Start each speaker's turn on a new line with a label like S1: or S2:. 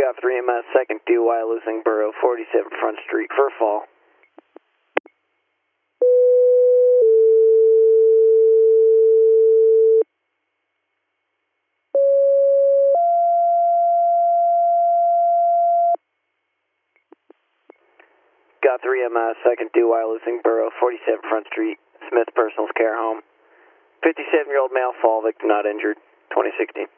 S1: Got 3 MS, second DUI, losing Borough, 47 Front Street for a fall. Got 3 MS, second DUI, losing Borough, 47 Front Street, Smith Personal Care Home. 57-year-old male fall, victim not injured, 2016.